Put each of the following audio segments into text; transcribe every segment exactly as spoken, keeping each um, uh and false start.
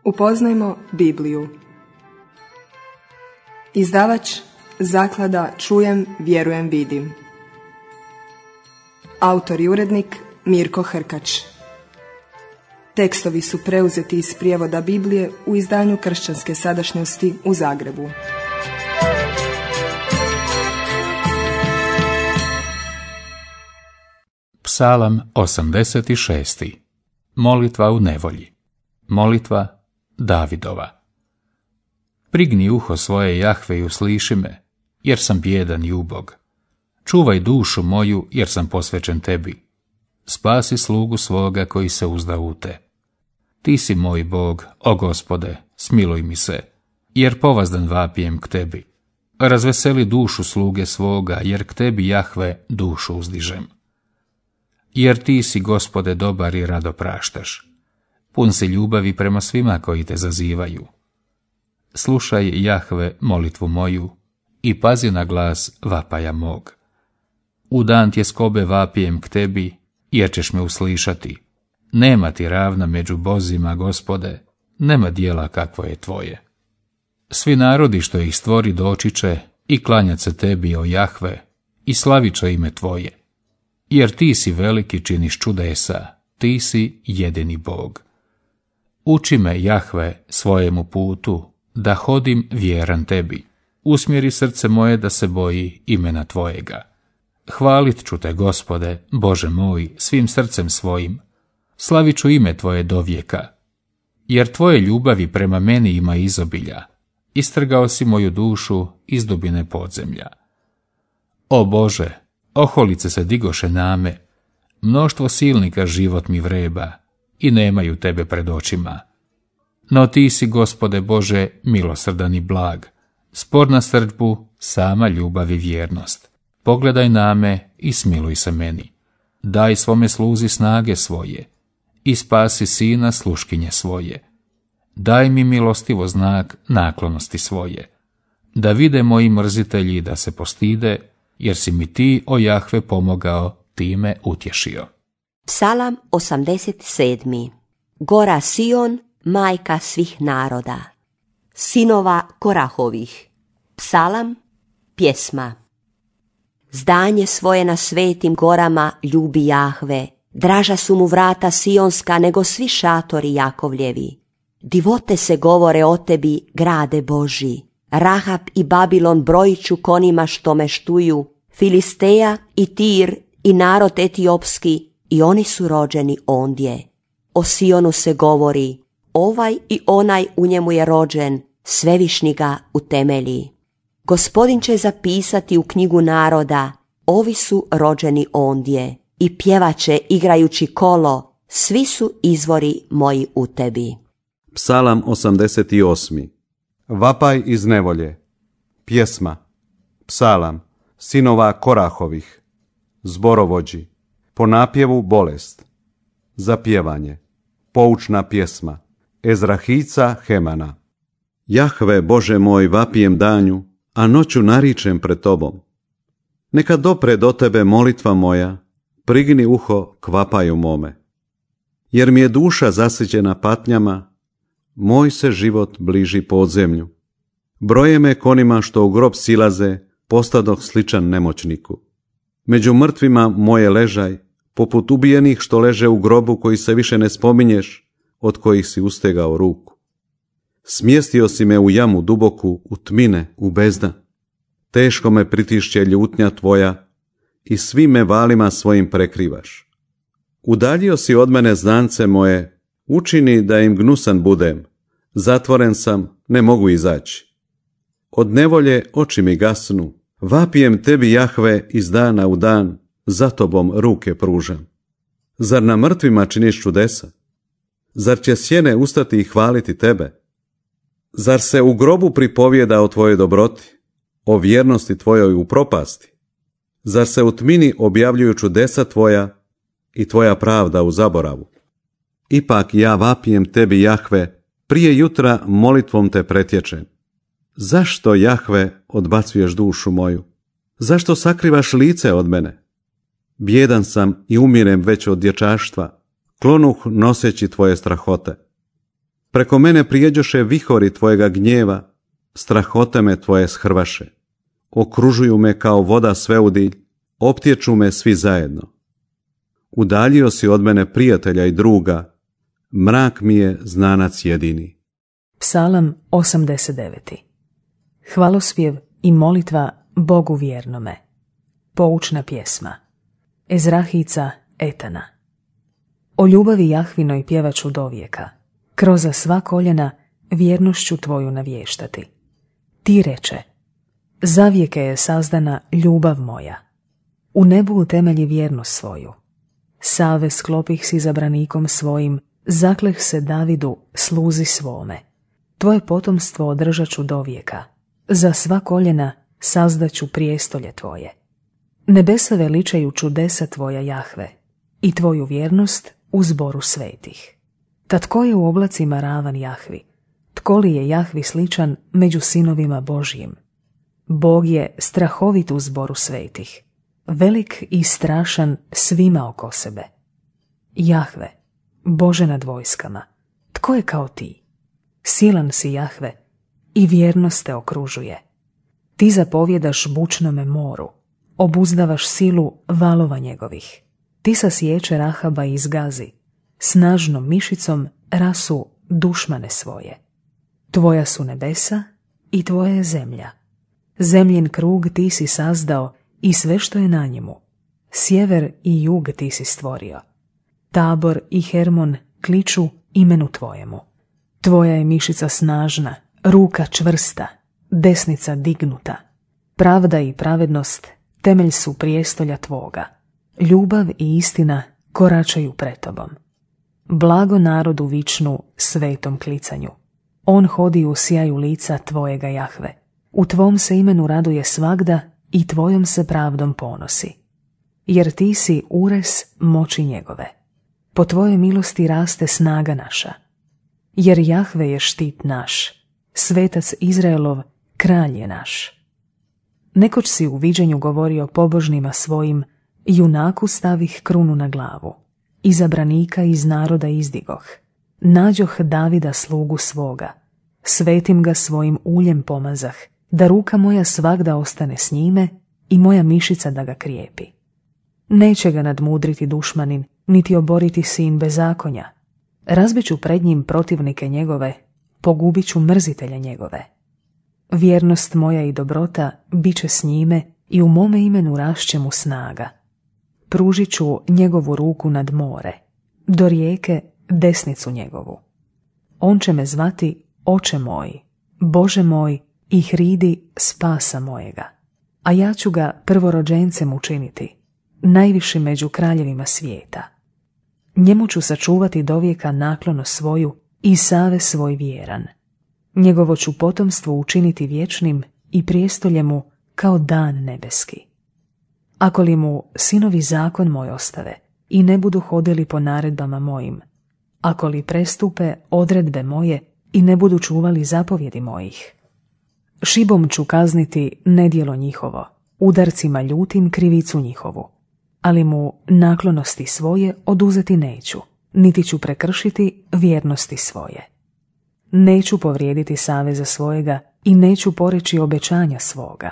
Upoznajmo Bibliju. Izdavač Zaklada Čujem, vjerujem, vidim. Autor i urednik Mirko Hrkač. Tekstovi su preuzeti iz prijevoda Biblije u izdanju Kršćanske sadašnjosti u Zagrebu. Psalam osamdeset šest. Molitva u nevolji. Molitva Davidova. Prigni uho svoje, Jahve, i usliši me, jer sam bijedan i ubog. Čuvaj dušu moju, jer sam posvećen tebi. Spasi slugu svoga koji se uzda u te. Ti si moj Bog, o Gospode, smiluj mi se, jer povazdan vapijem k tebi. Razveseli dušu sluge svoga, jer k tebi, Jahve, dušu uzdižem. Jer ti si, Gospode, dobar i rado praštaš. Pun si ljubavi prema svima koji te zazivaju. Slušaj, Jahve, molitvu moju i pazi na glas vapaja mog. U dan tjeskobe vapijem k tebi, jer ćeš me uslišati. Nema ti ravna među bozima, Gospode, nema dijela kakvo je tvoje. Svi narodi što ih stvori doći će i klanjat se tebi, o Jahve, i slavit će ime tvoje. Jer ti si veliki, činiš čudesa, ti si jedini Bog. Uči me, Jahve, svojemu putu, da hodim vjeran tebi. Usmjeri srce moje da se boji imena tvojega. Hvalit ću te, Gospode, Bože moj, svim srcem svojim. Slavit ću ime tvoje dovijeka. Jer tvoje ljubavi prema meni ima izobilja. Istrgao si moju dušu iz dubine podzemlja. O Bože, oholice se digoše name, mnoštvo silnika život mi vreba i nemaju tebe pred očima. No ti si, Gospode Bože, milosrdan i blag, spor na srdbu, sama ljubav i vjernost. Pogledaj na me i smiluj se meni. Daj svome sluzi snage svoje i spasi sina sluškinje svoje. Daj mi milostivo znak naklonosti svoje, da vide moji mrzitelji da se postide, jer si mi ti, o Jahve, pomogao, time utješio. Psalam osamdeset sedam. Gora Sion, majka svih naroda. Sinova Korahovih. Psalam, pjesma. Zdanje svoje na svetim gorama ljubi Jahve. Draža su mu vrata sionska nego svi šatori Jakovljevi. Divote se govore o tebi, grade Boži. Rahab i Babilon brojiću konima što me štuju, Filisteja i Tir i narod etiopski, i oni su rođeni ondje. O Sionu se govori, ovaj i onaj u njemu je rođen, Svevišnji ga utemelji. Gospodin će zapisati u knjigu naroda, ovi su rođeni ondje, i pjevaće igrajući kolo, svi su izvori moji u tebi. Psalam osamdeset osam. Vapaj iz nevolje. Pjesma. Psalam. Sinova Korahovih. Zborovođi. Po napjevu bolest. Zapjevanje. Poučna pjesma. Ezrahica Hemana. Jahve, Bože moj, vapijem danju, a noću naričem pred tobom. Neka dopre do tebe molitva moja, prigni uho k vapaju mome. Jer mi je duša zasićena patnjama, moj se život bliži podzemlju. Broje me konima što u grob silaze, postadoh sličan nemoćniku. Među mrtvima moje ležaj, poput ubijenih što leže u grobu koji se više ne spominješ, od kojih si ustegao ruku. Smjestio si me u jamu duboku, u tmine, u bezdan. Teško me pritišće ljutnja tvoja i svim me valima svojim prekrivaš. Udaljio si od mene znance moje, učini da im gnusan budem. Zatvoren sam, ne mogu izaći. Od nevolje oči mi gasnu, vapijem tebi, Jahve, iz dana u dan, za tobom ruke pružam. Zar na mrtvima činiš čudesa? Zar će sjene ustati i hvaliti tebe? Zar se u grobu pripovijeda o tvojoj dobroti, o vjernosti tvojoj u propasti? Zar se u tmini objavljuju čudesa tvoja i tvoja pravda u zaboravu? Ipak ja vapijem tebi, Jahve, prije jutra molitvom te pretječem. Zašto, Jahve, odbacuješ dušu moju? Zašto sakrivaš lice od mene? Bjedan sam i umirem već od dječaštva, klonuh noseći tvoje strahote. Preko mene prijeđoše vihori tvojega gnjeva, strahote me tvoje shrvaše. Okružuju me kao voda sveudilj, optječu me svi zajedno. Udaljio si od mene prijatelja i druga, mrak mi je znanac jedini. Psalam osamdeset devet. Hvalospjev i molitva Bogu vjernome. Poučna pjesma. Ezrahica Etana. O ljubavi Jahvinoj pjevaću dovijeka, kroz sva koljena vjernošću tvoju navještati. Ti reče, zavijeke je sazdana ljubav moja. U nebu utemelji vjernost svoju. Save sklopih s izabranikom svojim, zakleh se Davidu, sluzi svome. Tvoje potomstvo održat ću dovijeka. Za sva koljena sazdaću prijestolje tvoje. Nebesa veličaju čudesa tvoja, Jahve, i tvoju vjernost u zboru svetih. Ta tko je u oblacima ravan Jahvi? Tko li je Jahvi sličan među sinovima Božjim? Bog je strahovit u zboru svetih, velik i strašan svima oko sebe. Jahve, Bože nad vojskama, tko je kao ti? Silan si, Jahve, i vjernost te okružuje. Ti zapovjedaš bučnome moru, obuzdavaš silu valova njegovih. Ti sasječe Rahaba i izgazi, snažnom mišicom rasu dušmane svoje. Tvoja su nebesa i tvoja je zemlja. Zemljin krug ti si sazdao i sve što je na njemu. Sjever i jug ti si stvorio. Tabor i Hermon kliču imenu tvojemu. Tvoja je mišica snažna, ruka čvrsta, desnica dignuta. Pravda i pravednost temelj su prijestolja tvoga. Ljubav i istina koračaju pred tobom. Blago narodu vičnu svetom klicanju. On hodi u sjaju lica tvojega, Jahve. U tvom se imenu raduje svagda i tvojom se pravdom ponosi. Jer ti si ures moći njegove. Po tvojoj milosti raste snaga naša. Jer Jahve je štit naš, svetac Izraelov, kralj je naš. Nekoć si u viđenju govorio pobožnima svojim, junaku stavih krunu na glavu, izabranika iz naroda izdigoh, nađoh Davida slugu svoga, svetim ga svojim uljem pomazah, da ruka moja svagda ostane s njime i moja mišica da ga krijepi. Neće ga nadmudriti dušmanin, niti oboriti sin bezakonja. Razbiću pred njim protivnike njegove, pogubit ću mrzitelja njegove. Vjernost moja i dobrota bit će s njime i u mome imenu rašće mu snaga. Pružit ću njegovu ruku nad more, do rijeke desnicu njegovu. On će me zvati Oče moj, Bože moj i hridi spasa mojega. A ja ću ga prvorođencem učiniti, najviši među kraljevima svijeta. Njemu ću sačuvati dovijeka naklono svoju i save svoj vjeran. Njegovo ću potomstvo učiniti vječnim i prijestolje mu kao dan nebeski. Ako li mu sinovi zakon moj ostave i ne budu hodili po naredbama mojim, ako li prestupe odredbe moje i ne budu čuvali zapovjedi mojih, šibom ću kazniti nedjelo njihovo, udarcima ljutim krivicu njihovu, ali mu naklonosti svoje oduzeti neću, niti ću prekršiti vjernosti svoje. Neću povrijediti saveza svojega i neću poreći obećanja svoga.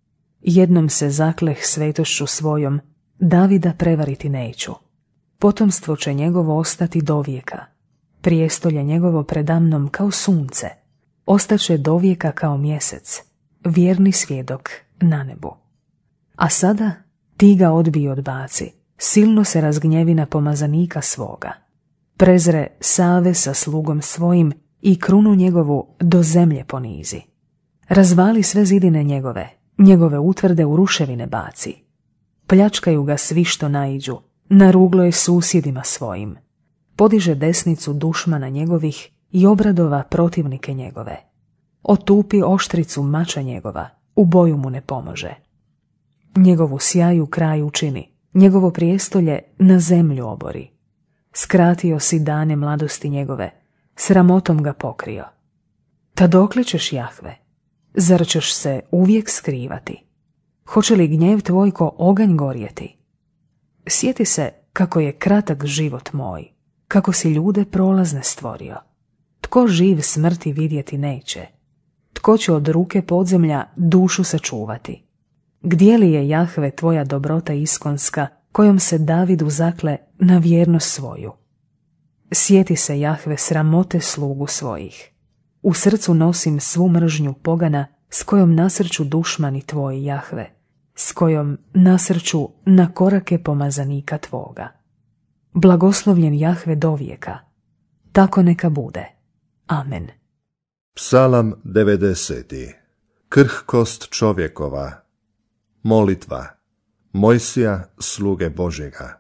Jednom se zakleh svetošću svojom, Davida prevariti neću. Potomstvo će njegovo ostati dovijeka, prijestolje njegovo predamnom kao sunce, ostaće dovijeka kao mjesec, vjerni svjedok na nebu. A sada ti ga odbij i odbaci, silno se razgnjevi na pomazanika svoga. Prezre save sa slugom svojim i krunu njegovu do zemlje ponizi. Razvali sve zidine njegove, njegove utvrde u ruševine baci. Pljačkaju ga svi što naiđu, na ruglo je susjedima svojim. Podiže desnicu dušmana njegovih i obradova protivnike njegove. Otupi oštricu mača njegova, u boju mu ne pomože. Njegovu sjaju kraj učini, njegovo prijestolje na zemlju obori. Skratio si dane mladosti njegove, sramotom ga pokrio. Ta dokle ćeš, Jahve? Zar ćeš se uvijek skrivati? Hoće li gnjev tvoj ko oganj gorjeti? Sjeti se kako je kratak život moj, kako si ljude prolazne stvorio. Tko tko živ smrti vidjeti neće? Tko će od ruke podzemlja dušu sačuvati? Gdje li je, Jahve, tvoja dobrota iskonska, kojom se Davidu zakle na vjernost svoju? Sjeti se, Jahve, sramote slugu svojih. U srcu nosim svu mržnju pogana, s kojom nasrću dušmani tvoji, Jahve, s kojom nasrću na korake pomazanika tvoga. Blagoslovljen Jahve dovijeka. Tako neka bude. Amen. Psalam devedeseti. Krhkost čovjekova. Molitva Mojsija, sluge Božjega.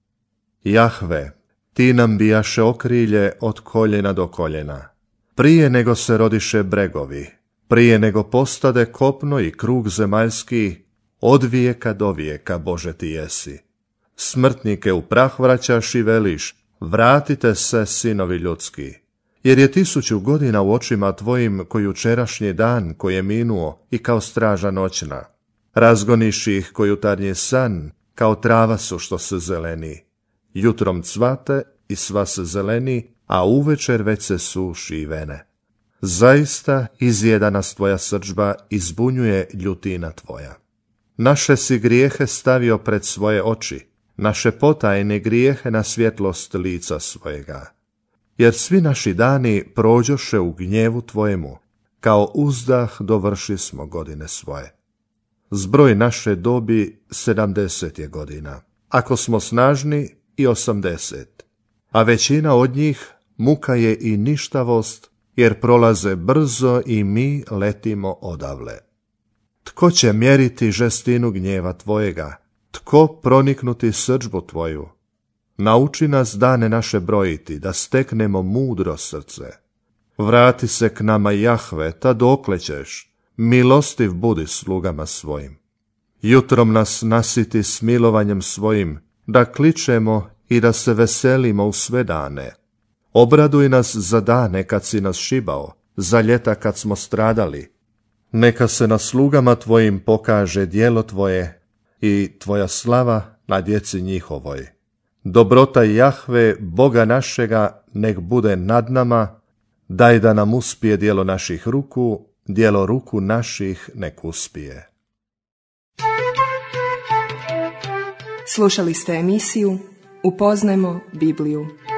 Jahve, ti nam bijaše okrilje od koljena do koljena. Prije nego se rodiše bregovi, prije nego postade kopno i krug zemaljski, od vijeka do vijeka, Bože, ti jesi. Smrtnike u prah vraćaš i veliš, vratite se, sinovi ljudski. Jer je tisuću godina u očima tvojim ko jučerašnji dan koji je minuo i kao straža noćna. Razgoniš ih ko jutarnji san, kao trava su što se zeleni. Jutrom cvate i sva se zeleni, a uvečer već se suši i vene. Zaista izjeda nas tvoja srdžba i zbunjuje ljutina tvoja. Naše si grijehe stavio pred svoje oči, naše potajne grijehe na svjetlost lica svojega. Jer svi naši dani prođoše u gnjevu tvojemu, kao uzdah dovrši smo godine svoje. Zbroj naše dobi sedamdeset je godina, ako smo snažni i osamdeset, a većina od njih muka je i ništavost, jer prolaze brzo i mi letimo odavle. Tko će mjeriti žestinu gnjeva tvojega? Tko proniknuti srdžbu tvoju? Nauči nas dane naše brojiti, da steknemo mudro srce. Vrati se k nama, Jahve, ta dokle ćeš, milostiv budi slugama svojim. Jutrom nas nasiti smilovanjem svojim, da kličemo i da se veselimo u sve dane. Obraduj nas za dane kad si nas šibao, za ljeta kad smo stradali. Neka se na slugama tvojim pokaže djelo tvoje i tvoja slava na djeci njihovoj. Dobrota Jahve, Boga našega, nek bude nad nama, daj da nam uspije djelo naših ruku, djelo ruku naših nek uspije. Slušali ste emisiju Upoznajmo Bibliju.